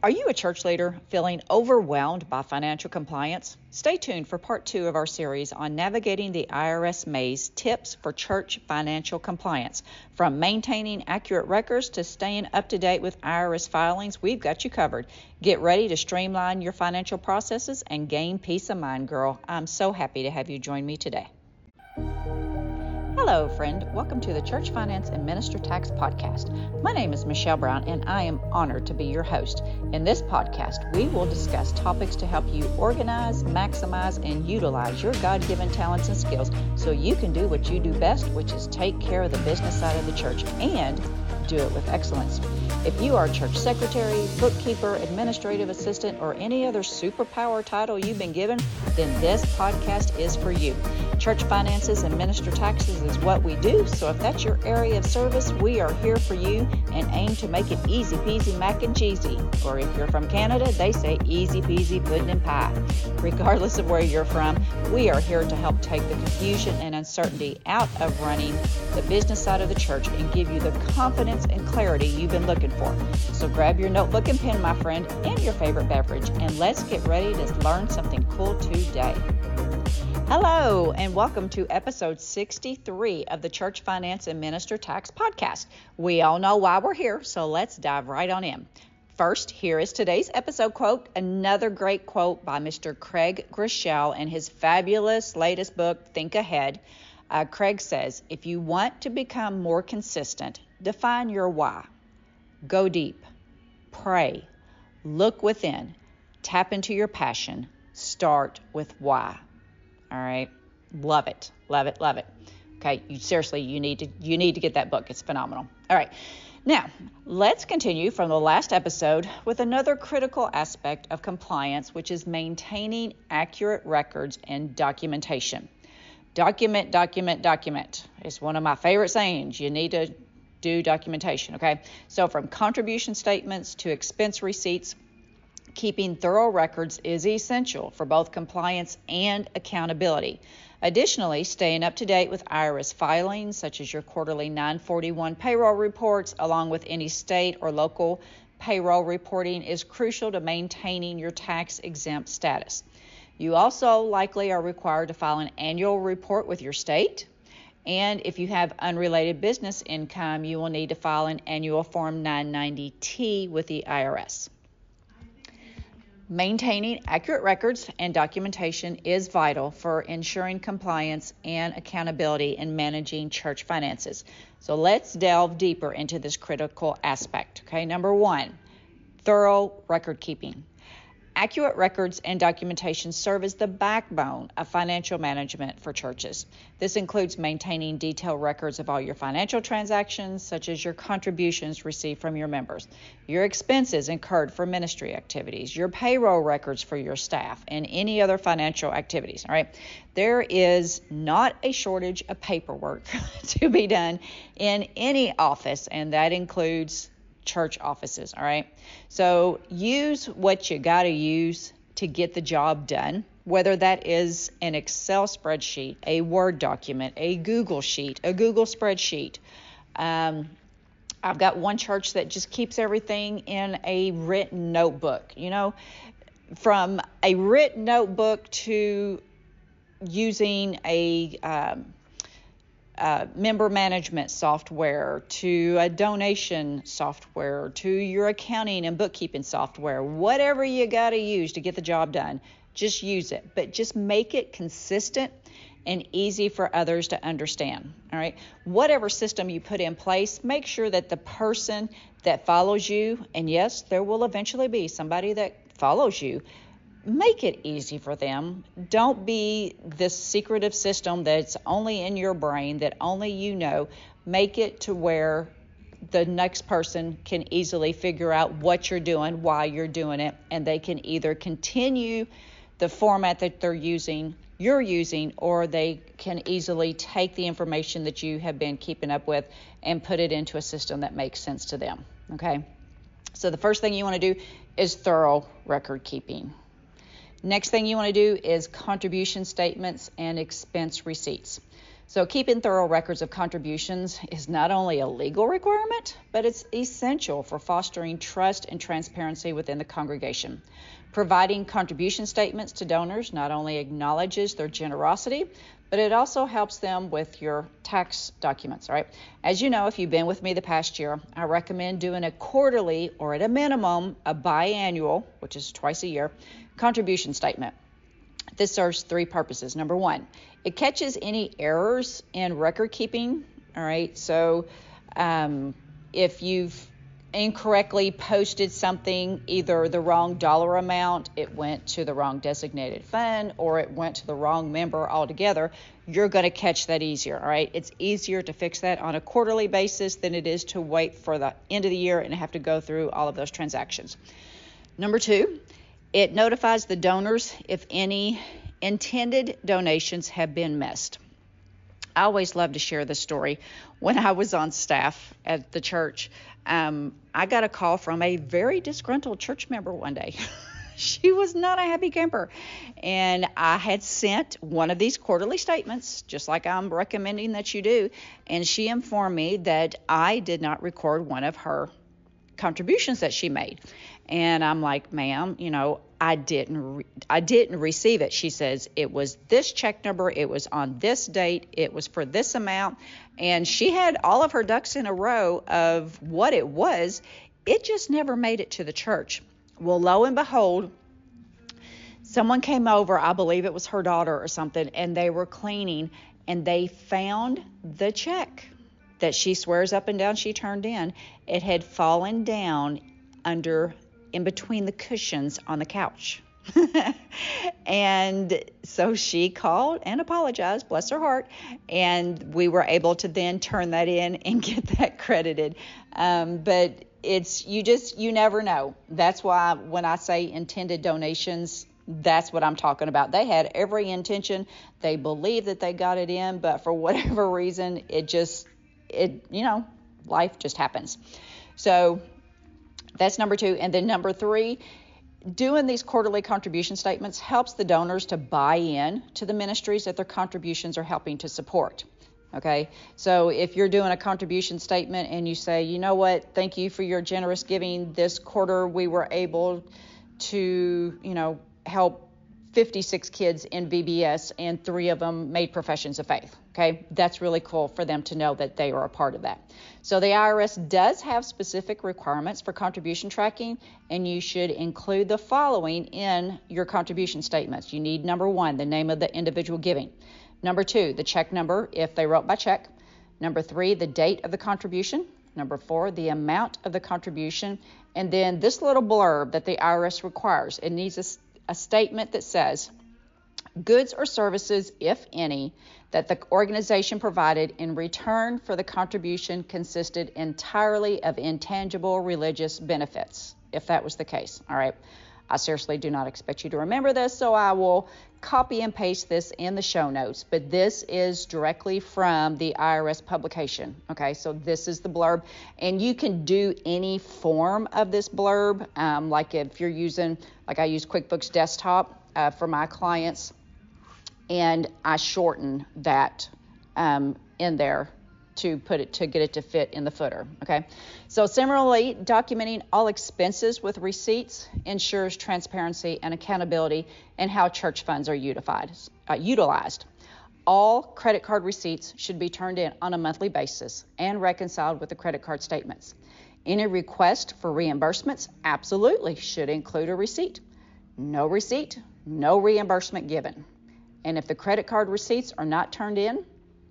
Are you a church leader feeling overwhelmed by financial compliance? Stay tuned for part 2 of our series on navigating the IRS maze, tips for church financial compliance. From maintaining accurate records to staying up to date with IRS filings, we've got you covered. Get ready to streamline your financial processes and gain peace of mind, girl. I'm so happy to have you join me today. Hello, friend. Welcome to the Church Finance and Minister Tax Podcast. My name is Michelle Brown, and I am honored to be your host. In this podcast, we will discuss topics to help you organize, maximize, and utilize your God-given talents and skills so you can do what you do best, which is take care of the business side of the church and do it with excellence. If you are a church secretary, bookkeeper, administrative assistant, or any other superpower title you've been given, then this podcast is for you. Church finances and minister taxes is what we do, so if that's your area of service, we are here for you and aim to make it easy peasy mac and cheesy. Or if you're from Canada, they say easy peasy pudding and pie. Regardless of where you're from, we are here to help take the confusion and uncertainty out of running the business side of the church and give you the confidence and clarity you've been looking for. So grab your notebook and pen, my friend, and your favorite beverage, and let's get ready to learn something cool today. Hello, and welcome to episode 63 of the Church Finance and Minister Tax Podcast. We all know why we're here, so let's dive right on in. First, here is today's episode quote, another great quote by Mr. Craig Groeschel in his fabulous latest book, Think Ahead. Craig says, if you want to become more consistent, define your why. Go deep, pray, look within, tap into your passion, start with why. All right, love it, love it, love it. Okay, you need to get that book. It's phenomenal. All right, now let's continue from the last episode with another critical aspect of compliance, which is maintaining accurate records and documentation. Document. It's one of my favorite sayings. You need to do documentation, okay? So from contribution statements to expense receipts, keeping thorough records is essential for both compliance and accountability. Additionally, staying up to date with IRS filings, such as your quarterly 941 payroll reports, along with any state or local payroll reporting, is crucial to maintaining your tax-exempt status. You also likely are required to file an annual report with your state. And if you have unrelated business income, you will need to file an annual Form 990T with the IRS. Maintaining accurate records and documentation is vital for ensuring compliance and accountability in managing church finances. So let's delve deeper into this critical aspect. Okay, number 1, thorough record keeping. Accurate records and documentation serve as the backbone of financial management for churches. This includes maintaining detailed records of all your financial transactions, such as your contributions received from your members, your expenses incurred for ministry activities, your payroll records for your staff, and any other financial activities. All right. There is not a shortage of paperwork to be done in any office, and that includes church offices, all right? So use what you got to use to get the job done, whether that is an Excel spreadsheet, a Word document, a Google sheet, a Google spreadsheet. I've got one church that just keeps everything in a written notebook, from a written notebook to using a member management software, to a donation software, to your accounting and bookkeeping software. Whatever you got to use to get the job done, just use it. But just make it consistent and easy for others to understand. All right. Whatever system you put in place, make sure that the person that follows you, and yes, there will eventually be somebody that follows you, make it easy for them. Don't be this secretive system that's only in your brain, that only you know. Make it to where the next person can easily figure out what you're doing, why you're doing it, and they can either continue the format that you're using, or they can easily take the information that you have been keeping up with and put it into a system that makes sense to them. Okay? So the first thing you want to do is thorough record keeping. Next thing you want to do is contribution statements and expense receipts. So keeping thorough records of contributions is not only a legal requirement, but it's essential for fostering trust and transparency within the congregation. Providing contribution statements to donors not only acknowledges their generosity, but it also helps them with your tax documents, all right? As you know, if you've been with me the past year, I recommend doing a quarterly or at a minimum a biannual, which is twice a year, contribution statement. This serves three purposes. Number one, it catches any errors in record keeping. All right. So if you've incorrectly posted something, either the wrong dollar amount, it went to the wrong designated fund, or it went to the wrong member altogether, you're going to catch that easier. All right. It's easier to fix that on a quarterly basis than it is to wait for the end of the year and have to go through all of those transactions. Number two, it notifies the donors if any intended donations have been missed. I always love to share this story. When I was on staff at the church, I got a call from a very disgruntled church member one day. She was not a happy camper. And I had sent one of these quarterly statements, just like I'm recommending that you do, and she informed me that I did not record one of her contributions that she made. And I'm like, ma'am, I didn't receive it. She says it was this check number, it was on this date, it was for this amount, and she had all of her ducks in a row of what it was. It just never made it to the church. Well, lo and behold, someone came over, I believe it was her daughter or something, and they were cleaning, and they found the check that she swears up and down she turned in. It had fallen down in between the cushions on the couch. And so she called and apologized, bless her heart, and we were able to then turn that in and get that credited. But you never know. That's why when I say intended donations, that's what I'm talking about. They had every intention. They believed that they got it in, but for whatever reason, life just happens. So that's number two. And then number three, doing these quarterly contribution statements helps the donors to buy in to the ministries that their contributions are helping to support. Okay, so if you're doing a contribution statement and you say, you know what, thank you for your generous giving. This quarter we were able to, help 56 kids in VBS, and 3 of them made professions of faith. Okay, that's really cool for them to know that they are a part of that. So the IRS does have specific requirements for contribution tracking, and you should include the following in your contribution statements. You need, number 1, the name of the individual giving. Number 2, the check number if they wrote by check. Number 3, the date of the contribution. Number 4, the amount of the contribution. And then this little blurb that the IRS requires. It needs a statement that says, goods or services, if any, that the organization provided in return for the contribution consisted entirely of intangible religious benefits, if that was the case. All right. I seriously do not expect you to remember this, so I will copy and paste this in the show notes. But this is directly from the IRS publication. Okay, so this is the blurb. And you can do any form of this blurb, like if you're using, like I use QuickBooks Desktop for my clients, and I shorten that in there to get it to fit in the footer. Okay, so similarly, documenting all expenses with receipts ensures transparency and accountability in how church funds are utilized. All credit card receipts should be turned in on a monthly basis and reconciled with the credit card statements. Any request for reimbursements absolutely should include a receipt. No receipt, no reimbursement given. And if the credit card receipts are not turned in,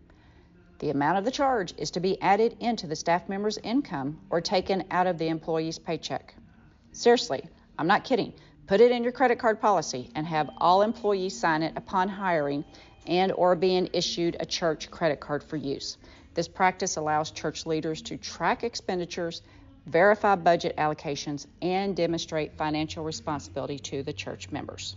the amount of the charge is to be added into the staff member's income or taken out of the employee's paycheck. Seriously, I'm not kidding. Put it in your credit card policy and have all employees sign it upon hiring and or being issued a church credit card for use. This practice allows church leaders to track expenditures, verify budget allocations, and demonstrate financial responsibility to the church members.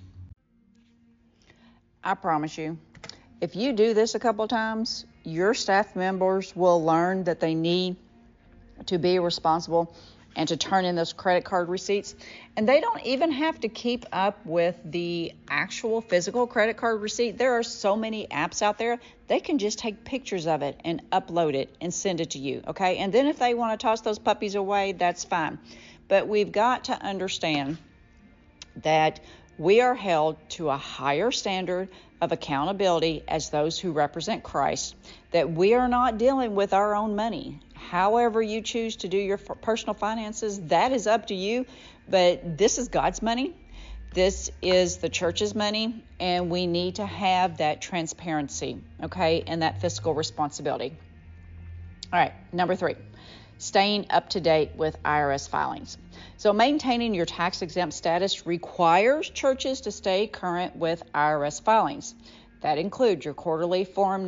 I promise you, if you do this a couple times, your staff members will learn that they need to be responsible and to turn in those credit card receipts. And they don't even have to keep up with the actual physical credit card receipt. There are so many apps out there. They can just take pictures of it and upload it and send it to you, okay? And then if they want to toss those puppies away, that's fine. But we've got to understand that we are held to a higher standard of accountability as those who represent Christ, that we are not dealing with our own money. However you choose to do your personal finances, that is up to you, but this is God's money. This is the church's money, and we need to have that transparency, okay, and that fiscal responsibility. All right, number 3, staying up to date with IRS filings. So maintaining your tax-exempt status requires churches to stay current with IRS filings. That includes your quarterly Form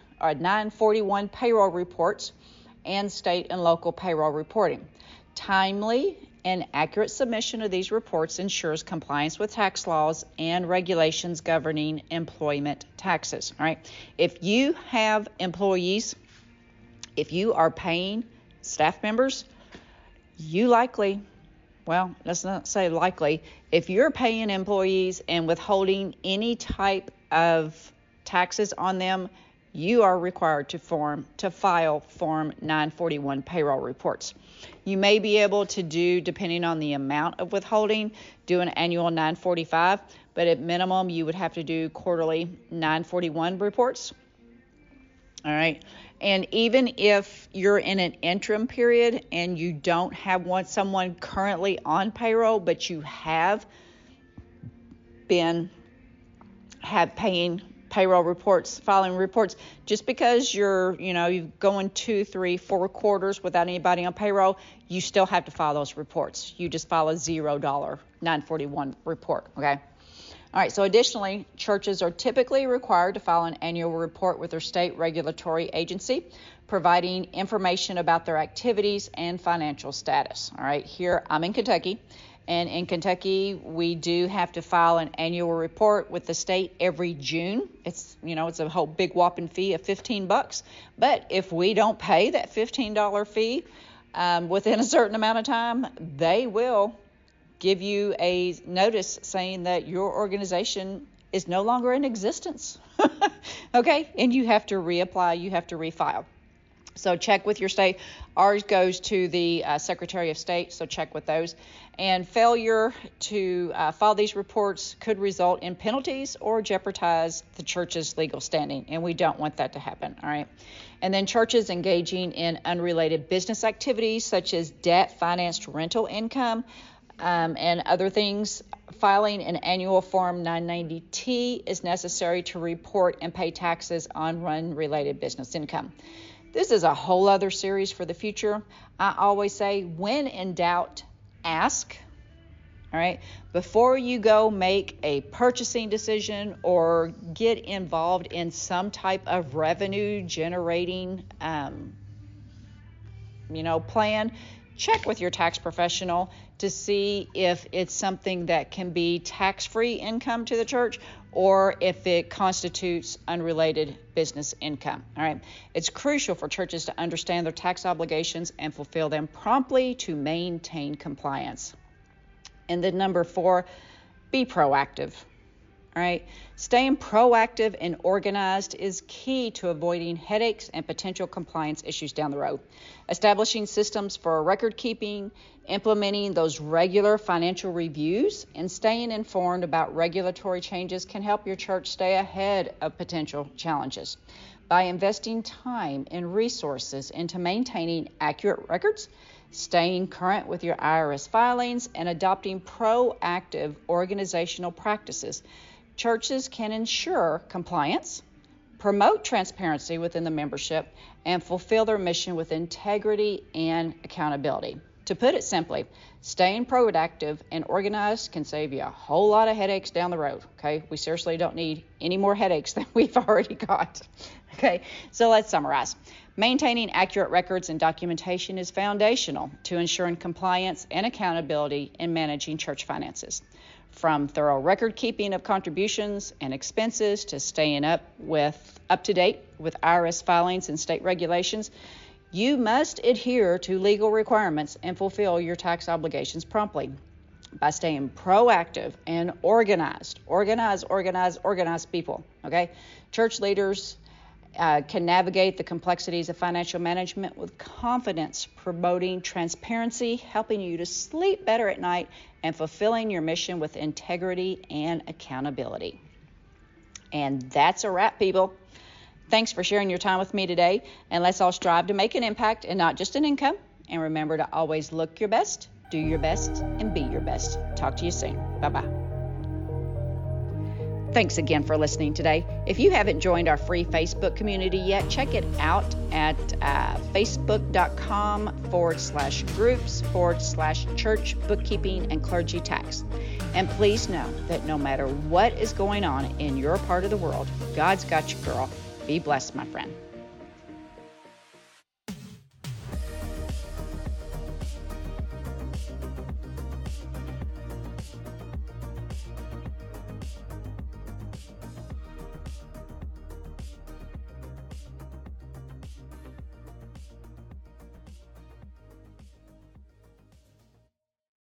941 payroll reports and state and local payroll reporting. Timely and accurate submission of these reports ensures compliance with tax laws and regulations governing employment taxes. All right. If you have employees, if you are paying staff members, you likely, well, let's not say likely, if you're paying employees and withholding any type of taxes on them, you are required to file Form 941 payroll reports. You may be able to do, depending on the amount of withholding, do an annual 945, but at minimum you would have to do quarterly 941 reports. All right. And even if you're in an interim period and you don't have someone currently on payroll, but you have been paying payroll reports, filing reports, just because you're going 2, 3, 4 quarters without anybody on payroll, you still have to file those reports. You just file a $0 941 report, okay? All right, so additionally, churches are typically required to file an annual report with their state regulatory agency, providing information about their activities and financial status. All right, here I'm in Kentucky. And in Kentucky, we do have to file an annual report with the state every June. It's a whole big whopping fee of $15. But if we don't pay that $15 fee within a certain amount of time, they will give you a notice saying that your organization is no longer in existence. Okay? And you have to reapply, you have to refile. So check with your state. Ours goes to the Secretary of State, so check with those. And failure to file these reports could result in penalties or jeopardize the church's legal standing, and we don't want that to happen, all right? And then churches engaging in unrelated business activities such as debt-financed rental income and other things, filing an annual Form 990T is necessary to report and pay taxes on unrelated business income. This is a whole other series for the future. I always say, when in doubt, ask. All right. Before you go make a purchasing decision or get involved in some type of revenue generating, plan, check with your tax professional to see if it's something that can be tax-free income to the church or if it constitutes unrelated business income. All right. It's crucial for churches to understand their tax obligations and fulfill them promptly to maintain compliance. And then number 4, be proactive. All right. Staying proactive and organized is key to avoiding headaches and potential compliance issues down the road. Establishing systems for record keeping, implementing those regular financial reviews, and staying informed about regulatory changes can help your church stay ahead of potential challenges. By investing time and resources into maintaining accurate records, staying current with your IRS filings, and adopting proactive organizational practices, churches can ensure compliance, promote transparency within the membership, and fulfill their mission with integrity and accountability. To put it simply, staying proactive and organized can save you a whole lot of headaches down the road, okay? We seriously don't need any more headaches than we've already got, okay? So let's summarize. Maintaining accurate records and documentation is foundational to ensuring compliance and accountability in managing church finances. From thorough record keeping of contributions and expenses to staying up to date with IRS filings and state regulations, You must adhere to legal requirements and fulfill your tax obligations promptly by staying proactive and organized. Organize people, okay? Church leaders can navigate the complexities of financial management with confidence, promoting transparency, helping you to sleep better at night, and fulfilling your mission with integrity and accountability. And that's a wrap, people. Thanks for sharing your time with me today, and let's all strive to make an impact and not just an income. And remember to always look your best, do your best, and be your best. Talk to you soon. Bye-bye. Thanks again for listening today. If you haven't joined our free Facebook community yet, check it out at facebook.com/groups/church bookkeeping and clergy tax. And please know that no matter what is going on in your part of the world, God's got you, girl. Be blessed, my friend.